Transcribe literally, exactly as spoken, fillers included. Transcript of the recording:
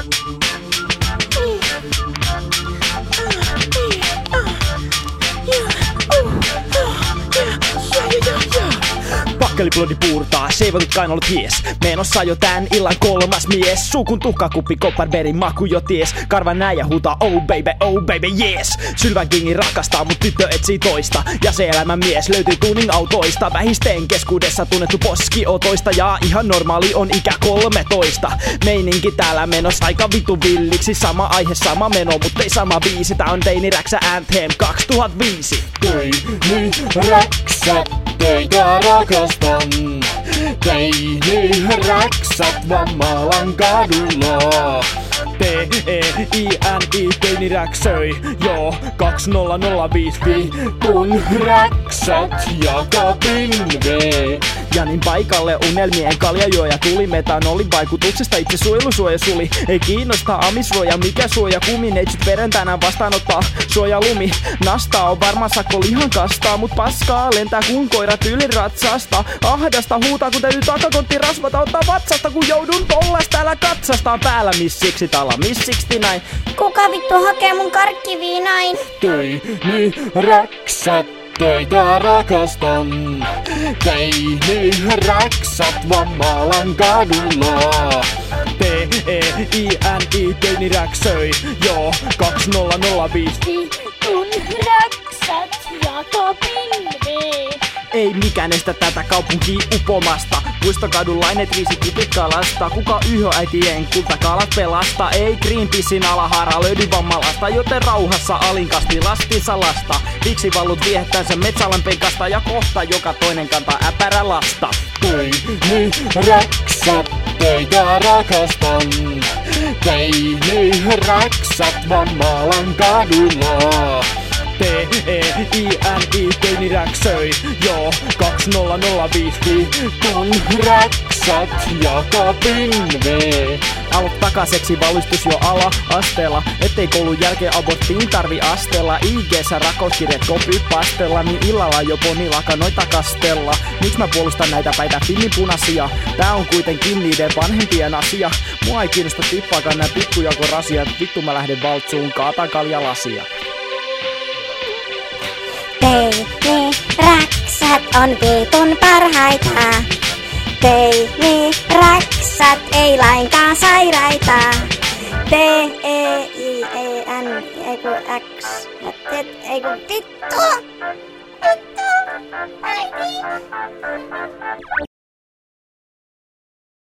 Pakkeliblodi puurtaa, seivatut kainalot hies. Menossa jo tän illan kolmas mies. Suukun tuhkakuppi, kopparberin maku jo ties. Karvan näijä huutaa oh baby, oh baby yes. Sylvän kingi rakastaa, mut tyttö etsii toista. Ja se elämän mies löytyy tuning-autoista. Vähisten keskuudessa tunnettu poskiotoista. Ja ihan normaali on ikä kolmetoista. Meininki täällä menossa aika vitu villiksi. Sama aihe, sama meno, mut ei sama biisi. Tää on Teini Räksä Anthem kaksituhattaviisi. Teini Räksät, teitä rakastan. Teini Räksät Vammalan kadulla. T-E-I-N-I, Teini Räksöi, joo, kaksituhattaviisi. Kun räksät jakaa pilvee. Janin paikalle unelmien kaljajuoja tuli metanolin vaikutuksesta itse suojelusuoja suli. Ei kiinnosta amissuoja, mikä suoja kumi. Neitsyt perjantaina vastaanottaa suoja lumi. Nastaa on varmaan sakko lihan kastaa, mut paskaa lentää kun koirat yli ratsasta. Ahdasta huutaa kun täytyy takakontti rasvata ottaa vatsasta, kun joudun tollas täällä katsastaan päällä missiksi tala missiksi näin. Kuka vittu hakee mun karkkiviinain? Teini Räksät, teitä rakastan. Teini Räksät Vammalan kadulla. T-E-I-N-I, Teini Räksöi, joo, kaksituhattaviisi. Kun räksät jakaa pilvee. Ei mikään estä tätä kaupunkia upomasta. Puistokadun lainet riisi kupikkalasta. Kuka yhö äitien kultakalat pelasta? Ei Greenpeacein alahara löydy vammalasta, joten rauhassa alinkasti lastinsa lasta. Viksi vallut viehettänsä metsälan penkasta ja kohta joka toinen kantaa äpärä lasta. Teini Räksät, teitä rakastan. Teini Räksät Vammalan kadulla. T-E-I-N-I, Teini Räksöi, joo, kaksituhattaviisi. Kun räksät jakaa pilvee. Alot takaseksi valistus jo ala-asteella. Ettei koulun jälkeen aborttiin tarvi astella. I G:ssä rakauskirjat kopy pastella. Niin illalla jo ponilakanoita kastella. Miks mä puolustan näitä päitä filmipunaisia? Tää on kuitenkin niiden vanhempien asia. Mua ei kiinnosta tippaakaan nää pikkujakorasiat. Vittu mä lähden valtsuun, kaatan kaljalasia. Teini Räksät on vitun parhaita. Teini Räksät ei lainkaan sairaita. T-E-I-E-N, eiku X, eiku vittu, vittu, äiti.